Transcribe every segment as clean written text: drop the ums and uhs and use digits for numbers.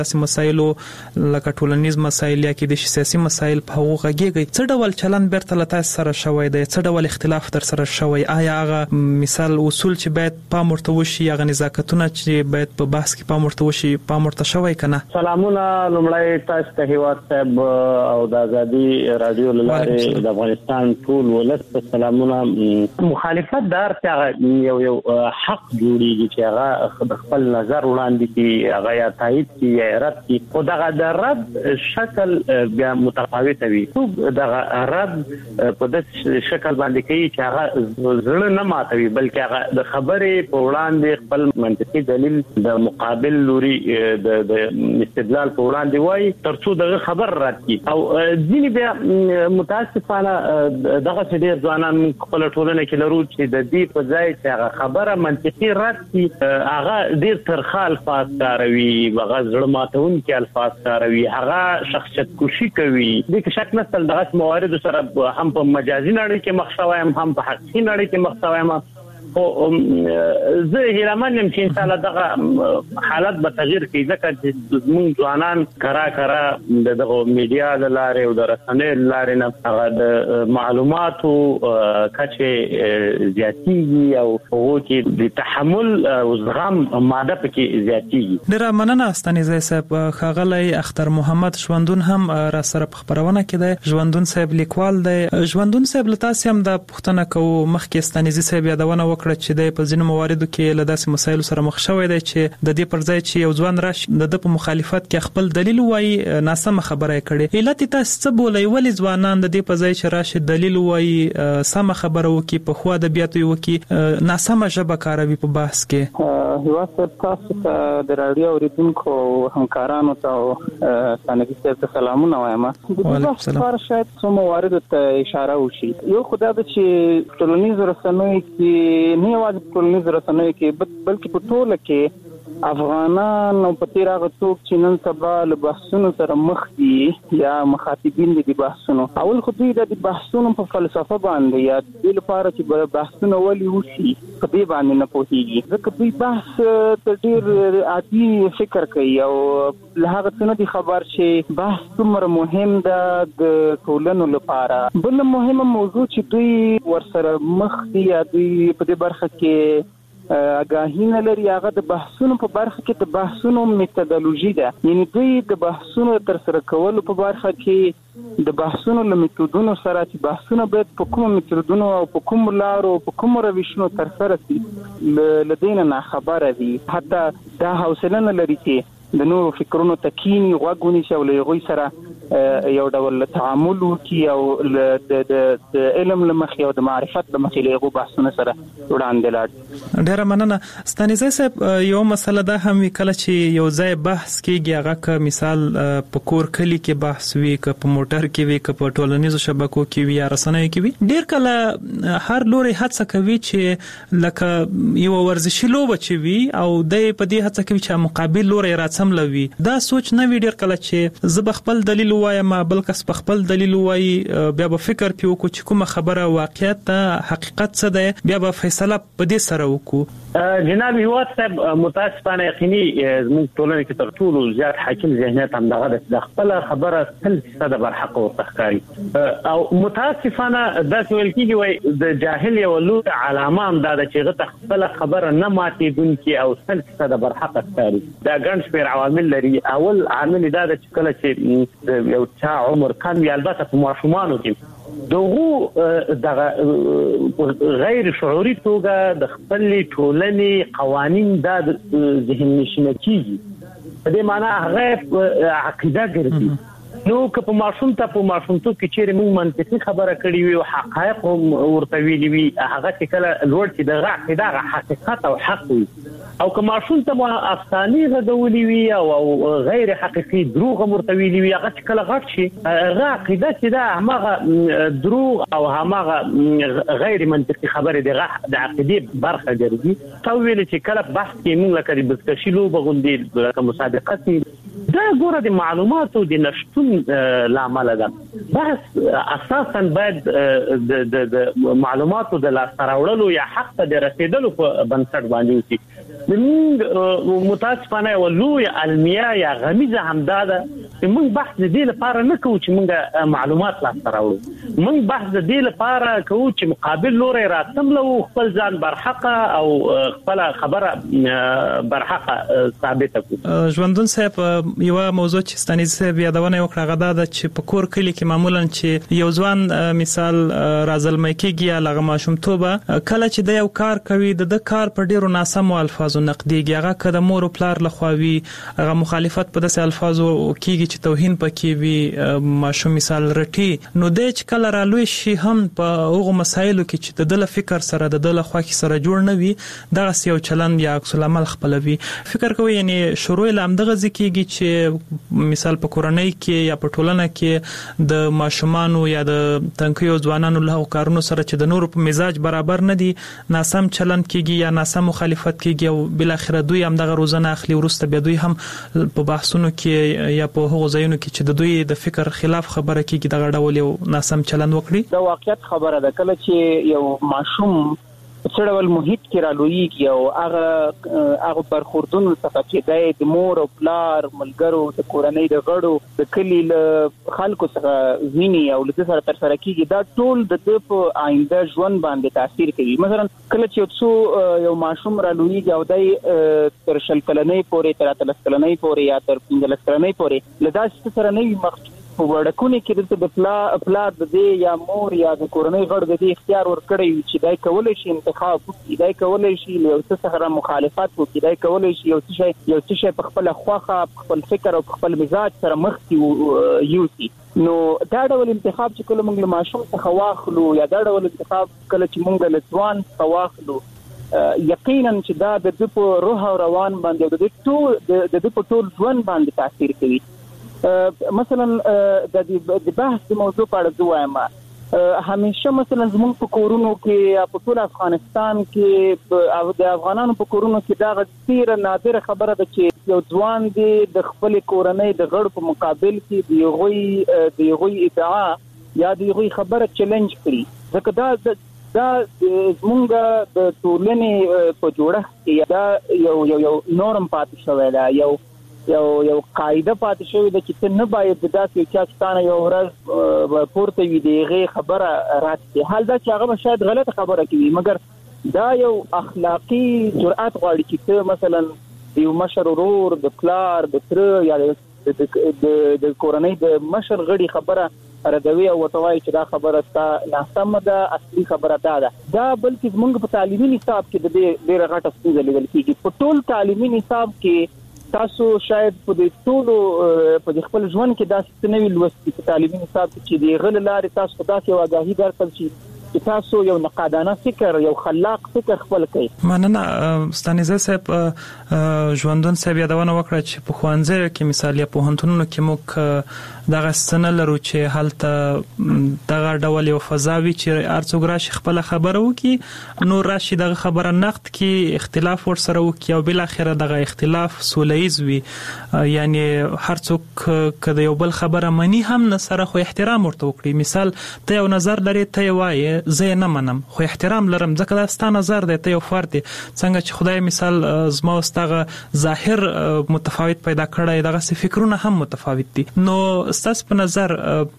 داسې مسایلو لکه ټولنیز مسایل یا کې د سیاسي مسایل په هغه غږیږي څه ډول چلند بیرته لته سره شوی دی څه ډول اختلاف در سره شوی آیا هغه مثال اصول چې باید پام ورته وشي هغه نزاکتونه چې باید په بحث کې پام ورته وشي پام ورته شوی کنه سلامونه لمړی تاسو ته هیواد صاحب او د ازادي رادیو لاره د افغانستان ټول ولست سلامونه مخالفت دار چې یو حق جوړیږي چې هغه خپل نظر وړاندې کړي هغه یا تایید کړي یا رد کړي خو دغه د رد شکل بیا متفاوت وي دغه رد په داسې شکل باندې کوي چې هغه زړه نه ماتوي بلکې هغه د خبرې په وړاندې خپل منطقي دلیل د مقابل لوري د استدلال په وړاندې وایي ترڅو دغه خبر رد کړي او ځینې بیا متاسفانه دغه ډېر ځوانان خپل ټولنه کې لرو چې د دې په ځای چې هغه خبره منطقي رد کړي هغه ډېر ترخه الفاظ کاروي هغه زړه ماتونکي الفاظ کاروي هغه شخصیت کوشي کوي د شک نسل دغه موارد سره هم په مجازي نړۍ کې مخ شوی هم په حقیقي نړۍ کې مخ شوی او زه هیرمنم چې ان شاء الله دغه حالت به تغییر کوي ځکه چې موږ ځوانان کرا دغه میډیا د لارې او د رسنیو لارې نه هغه د معلوماتو کچه زیاتېږي او هغه کې د تحمل او زغم ماده پکې زیاتېږي ډېر مننه ستانیزه صاحب ښاغلی اختر محمد ژوندون هم را سره په خبرونه کې دی ژوندون صاحب لیکوال دی ژوندون صاحب له تاسو هم د پښتنه کو مخکې ستانیزه صاحب یادونه وکړه چې د په ځینو مواردو کې له داسې مسایلو سره مخ شوی دی چې د دې پر ځای چې یو ځوان راشي د په مخالفت کې خپل دلیل وایي ناسمه خبره کړي علت تاسو څه بولئ ولې ځوانان د دې په ځای چې راشي دلیل وایي سم خبره وکړي په خو ادبیات وکړي ناسمه ژبه کاروي په بحث کې هیواد تاسو ته د رادیو اوریدونکو همکارانو ته ستانیزه صاحب ته سلامونه وایم د بحث شاید څو مواردو ته اشاره وشي یو خدای د چې ټولنیز رسنیو کې نه یوازې ټولنیز رسنیو کې بلکې په ټوله کې افغانان او په تیر هغه څوک چې نن سبا له بحثونو سره مخ دي یا مخاطبین دي بحثونو اول خو دوی د بحثونو په فلسفه باندې یا د لپاره چې بحثونه ولي وشي په دې باندې نه پوهیږي ځکه دوی بحث ته ډیر عادي فکر کوي او له هغه څه نه دي خبر چې بحث څومره مهم ده د ټولنو لپاره بل مهمه موضوع چې دوی ورسره مخ دي یا دوی په دې برخه کې اګاهی نه لري هغه د بحثونو په برخه کې د بحثونو میتودولوژي ده یعنی دوی د بحثونو تر سره کولو په برخه کې د بحثونو له میتودونو سره چې بحثونه باید په کوم میتودونو او په کوم لارو په کوم روشونو تر سره شي لدينا نه خبره دي حتی دا حوصله نه لري چې د نورو فکرونو تکینی غوږونی شي او له غوي سره یو ډول تعامل وکي او د علم لمخې او د معرفت لمخې له بحثونو سره وړاندې لاړ ډېر مننه ستانیزه صاحب یو مسله ده هم کله چې یو ځای بحث کېږي هغه که مثال په کور کلی کې بحث وي که په موټر کې وي که په ټولنیزو شبکو کې وي یا رسنیو کې وي ډېر کله هر لوري هڅه کوي چې لکه یو ورزشي لوبه چې وي او د په دې هڅه کوي چې مقابل لوري راڅملوي دا سوچ نه وي ډېر کله چې زه خپل دلیل وایم بل کس په خپل دلیل وایي بیا به فکر پیو کو چې کومه خبره واقعیت حقیقت څه ده بیا به فیصله په دې سره وکړو جناب هیواد صاحب متاسفانه یقیني موږ ټولنه کې تر ټولو زیات حاکم ذهنیت هم دغه د خپل خبره 100% بر حق او تخکاری او متاسفانه دا ویل کیږي وای د جاهل یو لوی علامه هم دا چې غته خپل خبره نه ماتې دونکي او 100% بر حق تخکاری دا ګڼ شمېر عوامل لري اول عامل دا چې کله چې یو چا عمر کم یا البته په ماشومانو کې دغه غیر شعوري توګه د خپل ټولنې قوانين د ذهن نشینه کیږي په دې معنی هغه عقیده ګرځي نو که په ماشومتوب کې چیرې موږ منطقي خبره کړې وي او حقایق ورته ویلي وي هغه چې کله لوړ چې دغه عقیده حقیقت او حق وي او که ماشومتوب افسانې غږولې وي او غیر حقیقي دروغ ورته ویلي وي هغه چې کله غټ شي هغه عقیده چې دا هغه دروغ او هغه غیر منطقي خبره د عقیدې برخه ګرځي تا ویل چې کله بحث کې موږ لکه د بسکشي لوبه غوندې لکه مسابقه دا ګوره د معلوماتو د نشټون لامل ده بحث اساسا باید د معلوماتو د لاسته راوړلو یا حق ته رسیدلو په بنسټ باندې وي موږ متاسفانه ولوی علمیا یا غمیزه همداده موږ بحث دې لپاره نه کوو چې موږ معلومات لا راوړو موږ بحث دې لپاره کوو چې مقابل لوري راتملو خپل ځان برحقه او خپل خبره برحقه ثابته کړو. ژوندون صاحب یو موضوع چې ستانیز صاحب یادونه وکړه غدا د چې په کور کلی کې معمولا چې یو ځوان مثال رازلمې کېږي لغه ماشومتوبه کله چې د یو کار کوي د کار په ډیرو ناسمو الفاظو نقديږي هغه کده مور او پلار لخواوي هغه مخالفت په داسې الفاظو کېږي چې توهین پکې وي ماشوم مثال رټي نو د چې کله رالوي شي هم په هغه مسایلو کې چې د دل فکر سره د دل خوا کې سره جوړ نه وي دغه یو چلند یا عکس العمل خپلوي فکر کوي یعنی شروع لام دغه ځکیږي چې مثال په کورنۍ کې یا په ټولنه کې د ماشومانو یا د تنکیو ځوانانو له کارونو سره چې د نورو په مزاج برابر نه دي ناسم چلند کېږي یا ناسم مخالفت کېږي او بل اخر دوی هم دغه روزنه اخلي ورسته بیا دوی هم په بحثونو کې یا په هغو ځایونو کې چې د دوی د فکر خلاف خبره کېږي دغه ډول یو ناسم چلند وکړي. دا واقعیت خبره ده کله چې یو ماشوم څړول محیط کې رالويږي او هغه برخوردونو څخه چې د مور او پلار ملګرو د کورنۍ د غړو د کلی له خلکو څخه ویني او له سره تر سره کېږي دا ټول د په آینده ژوند باندې تاثیر کوي. مثلا کله چې یو ماشوم رالويږي او د تر شل کلنۍ پورې تر 30 کلنۍ پورې یا تر 15 کلنۍ پورې له داسې سره نه وي په وړکونه کې د پلار د دې یا مور یا د کورنۍ غړو د دې اختیار ورکړي چې دای کولای شي انتخاب وکړي دای کولای شي یو څه سره مخالفت وکړي دای کولای شي یو څه په خپل خواخه خپل فکر او خپل مزاج سره مخ یوسي. نو دا ډول انتخاب چې کله موږ له ماشوم څخه واخلو یا دا ډول انتخاب کله چې موږ له ځوان څخه واخلو یقینا چې دا د په روح او روان باندې د په ټول ژوند باندې تاثیر کوي. مثلا د بحث د موضوع په اړه وایم همیشه مثلا زموږ په کورونو کې یا په ټول افغانستان کې او د افغانانو په کورونو کې دا غیر نادره خبره ده چې یو ځوان د خپل کورنۍ د غړو په مقابل کې د یوغي ادعا یا د یوغي خبره چیلنج کړي ځکه دا زمونږ د ټولنې په جوړښت کې دا یو نورم پاتې شوی دا یو قاعده پاتې شوی د چې نه باید داسې چې ستانه یو ورځ پورته وي دغه خبره راځي حال دا چې هغه شاید غلطه خبره کوي مګر دا یو اخلاقی جرأت غواړي چې مثلا یو مشر ورور د پلار د تر یا د کورنۍ د مشر غړي خبره ردوي او وتوای چې دا خبره ستا ناسمه ده اصلي خبره ده بلکې موږ په تعلیمي نصاب کې د ډېر غټه ستونزه لیدل کېږي په ټول تعلیمي نصاب کې تاسو شاید په دې ټولو په خپل ژوند کې داسې نوې لوستي په تعلیمي نصاب کې د غل لارې تاسو خدای یو آگاهی درکړل چې تاسو یو نقادانه فکر یو خلاق فکر خپل کړئ. مننه ستانیزه صاحب ژوندون صاحب یادونه وکړه چې په خوانځي کې مثال یا په هنتونو کې موږ دغه ستنه لرو چې حالت دغه ډول یو فضاوي چې ارڅوګ راشي خپل خبره وکي نو راشي دغه خبره نقد کې اختلاف ور سره وکي او بل اخره دغه اختلاف سولهیز وي یعنی هر څوک کله یو بل خبره مني هم نه سره خو احترام ورته وکړي مثال ته یو نظر لري ته وایي زه نه منم خو احترام لرم ځکه دا ستاسو نظر دی ته یو فرد څنګه چې خدای مثال زما واستغه ظاهر متفاوت پیدا کړی دغه فکرونه هم متفاوت دي نو ستاسو په نظر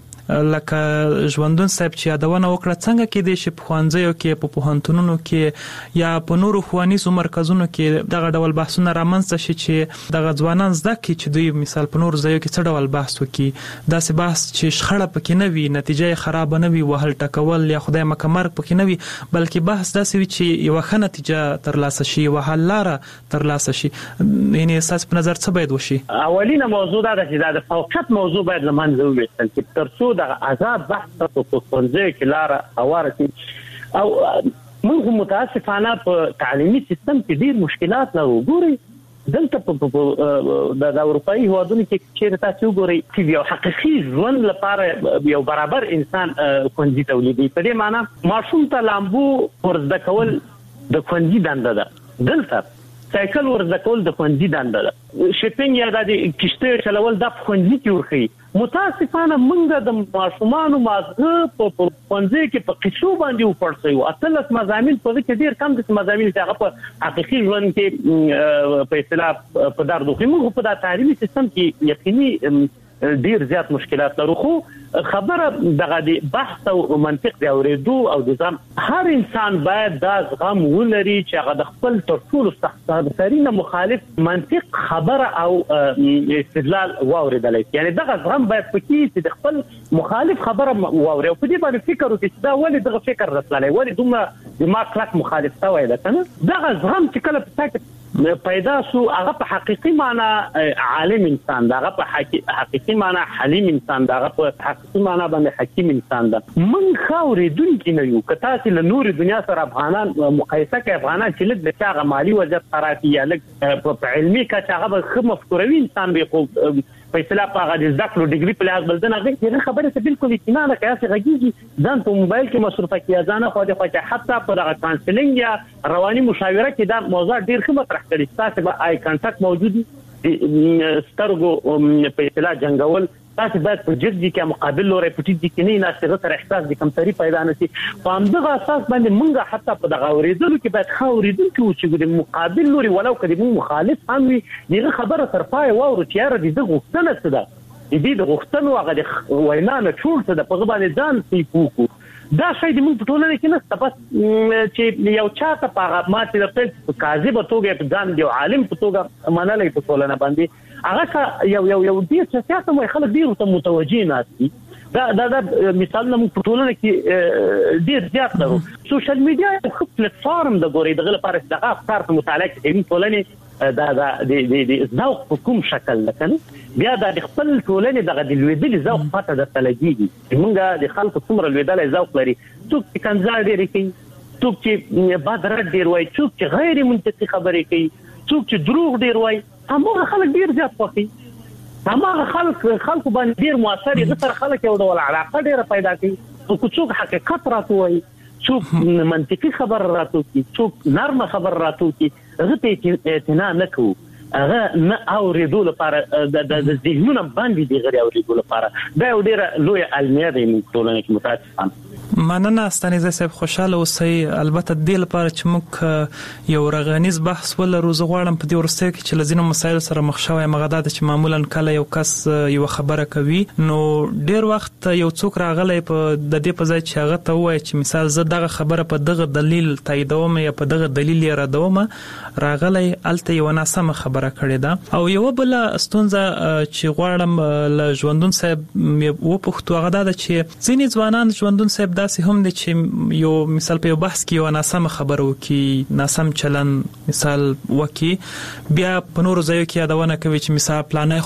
لکه ژوندون صاحب چې یادونه وکړه څنګه کې د شپ خوانځیو کې په پوهنتونونو کې یا په نورو ښوونیزو مرکزونو کې دغه ډول بحثونه رامنځته شي چې دغه ځوانان زده کړي چې دوی مثال په نورو ځایو کې څه ډول بحث وکړي داسې بحث چې شخړه پکې نه وي نتیجه خراب نه وي وهل ټکول یا خدای مکه مرګ پکې نه وي بلکې بحث داسې وي چې یو ښه نتیجه ترلاسه شي او حل لاره ترلاسه شي یعنی اساس په نظر څه باید وشي. اولینه موضوع دا چې د فوقیت موضوع باید لمنځه وویستل چې ترڅو د عذاب بحث په څنځه کې لاره اواره شي او موږ متاسفانه په تعلیمي سیستم کې ډېر مشکلات لرو ګوري دلته د اروپאי هوادونو کې چې تاسو ګوري چې یو حقيقي ژوند لپاره یو برابر انسان کوندي تولیدي په دې معنی ماشوم ته لامبو ورزده کول د کوندي دنده ده دلته سایکل ورزده کول د ښوونځي دنده ده. شپینګ یا د کشته چلول د ښوونځي کې ورخي. متاسفانه موږ د ماشومان مازغه په ښوونځي کې په قصو باندې وپړسیو. اتلس مضامین په کې ډیر کم د مضامین چې هغه په حقيقي ژوند کې په اصطلاح په دردو کې موږ په د تعلیمي سیستم کې یقیني ډیر زیات مشکلات لرو. خو خبره دغه د بحث او منطق دی اوریدو او د ځم هر انسان باید دا زغم ولري چې هغه د خپل تر ټولو سخت‌ترینه مخالف منطق خبره او استدلال واوریدل. یعنی دغه زغم باید پکې چې د خپل مخالف خبره واوري او په دې باندې فکر وکړي چې دا ولې دغه فکر راتللی ولې دومره دماغ کلک مخالف شوی ده کنه. دغه زغم چې کله په پیدا شو هغه په حقيقي معنی عالم انسان دا، هغه په حقيقي معنی حلیم انسان دا، هغه په حقيقي معنی باندې حکیم انسان دا. من خاورېدونکي نه یو کته چې له نور دنیا سره افغانان مقایسه کوي. افغانان چې لږ د چاغه مالی وضعیت خرابي یا لږ په علمي کچه هغه به مفکوروي انسان به خو په اصطلاح په هغه د ذکر ډیګري په لحاظ بلدنه هغه خبره څه بالکل اطمینان نه کوي. غږیږي ځان په موبایل کې مصرفه کیږي ځان خو د خو حتی په دغه کانسلینګ یا رواني مشاوره کې دا موضوع ډیر ښه مطرح کړي. تاسو به آی کانټاکټ موجود سترګو په اصطلاح جنگول تاسو باید په جدي کې مقابل لوري پټي دي کې نه ناسره تر احساس د کمتري پیدا نشي. په همدغه اساس باندې مونږه حتی په دغه اوریدلو کې باید خاورېدونکو چې د مقابل لوري ولو کدي مو مخالف هم وي دغه خبره تر پای واورو چې یاره دغه غوښتنه څه ده دې د غوښتنو هغه وینا نه ټول څه د په باندې ځان سیپوکو. دا شی د موږ په ټولنه کې نه بس چې یو چاته په ماته د خپل کاذب توګه په ځان دی عالم په توګه منلې په ټولنه باندې هغه یو ډیر سیاست مو خلک ډیر ته متوجي نه دي. دا مثالونه موږ په ټولنه کې ډیر زیات لرو. سوشل میډیا یو ښه پلیټ فارم د ګوري دغه لپاره دغه افکار ته مطالعه کوي ټولنه دا د ذوق په کوم شکل لکنه بیا د خپل ټولنې دغه د لویدل ذوق پته د تلګي موږ د خلکو څومره لویدل ذوق لري. څوک چې کنځا ډیر کوي، څوک چې بادر ډیر وای، څوک چې غیر منطقي خبرې کوي، څوک چې دروغ ډیر وای. همغه خلک ډیر زیات خوښي. همغه خلکو باندې ډیر موثر دي. تر خلک یو ډول علاقه ډیر پیدا کوي. څوک حقیقت راکوي، څوک منطقي خبر راکوي، څوک نرمه خبر راکوي. هغه ته اعتنا نه کوو. هغه نه اوریدو لپاره د ذهنونو باندې دی غړي اوریدو لپاره دا یو ډیر لوی علمي دی ټولنه کې متاسفانه. مننه ستانیزه صاحب، خوشاله اوسئ. البته د لپاره چې موږ یو رغنیز بحث ولرو زه غواړم په دې ورسته کې چې لزینو مسایل سره مخ شوی مغداد چې معمولا کله یو کس یو خبره کوي نو ډیر وخت یو څوک راغلی په د دې په ځای چې هغه ته وایي چې مثال زه دغه خبره په دغه دلیل تاییدوم یا په دغه دلیل یې ردوم راغلی الته یو ناسمه خبره کړې ده. او یو بل ستونزه چې غواړم له ژوندون صاحب و پښتو هغه ده چې ځینې ځوانان ژوندون صاحب داسې هم دي چې یو مثال په یو بحث کې یو ناسم خبره وکي، ناسم چلن مثال وکي، بیا په نورو ځایو کې یادونه کوي چې مثال پلانې